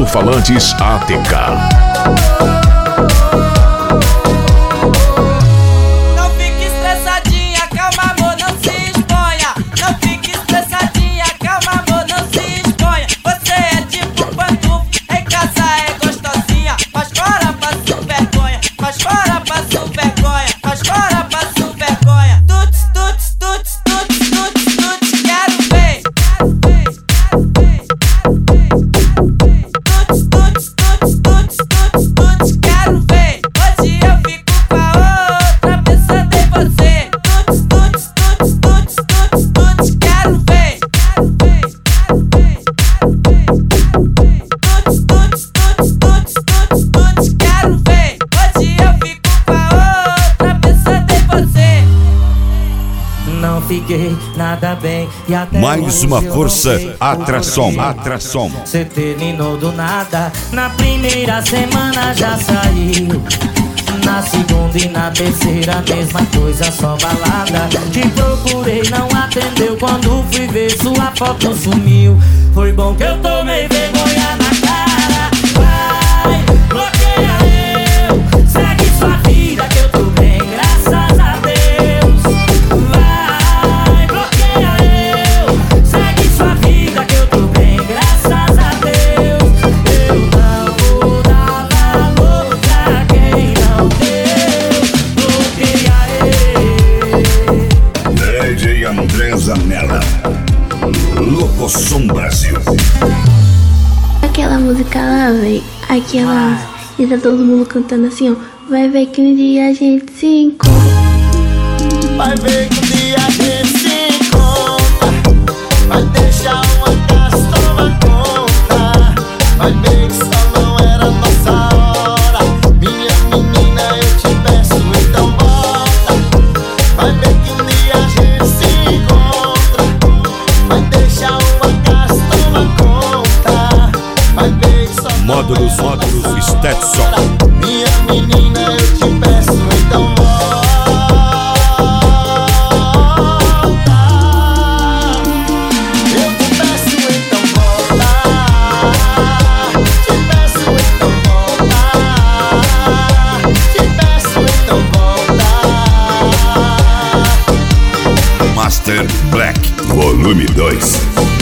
Alto-falantes ATK. Nada bem, e até mais uma força Atrasom. Cê terminou do nada. Na primeira semana já saiu, na segunda e na terceira mesma coisa, só balada. Te procurei, não atendeu. Quando fui ver sua foto sumiu. Foi bom que eu tomei vergonha na cara. Vai, bloqueia eu, segue sua vida que eu tô bem, graças a Deus. Vai, bloqueia eu, segue sua vida que eu tô bem, graças a Deus. Eu não vou dar valor pra quem não deu. Bloqueia eu. DJ André Zanella, Locosom Brasil. Aquela música lá, véi, aquela e tá todo mundo cantando assim, ó. Vai ver que um dia a gente se encontra. Vai ver que um dia a gente se encontra. Vai deixar uma casa tomar conta. Vai ver que só não era nossa hora. Minha menina, eu te peço, então volta. Vai ver que um dia a gente se encontra. Vai deixar uma casa tomar conta. Vai ver que só não Módulos Stetson. minha menina, eu te peço, então volta. Eu te peço, então volta. Te peço, então volta. Te peço, então volta. Master Black, volume 2.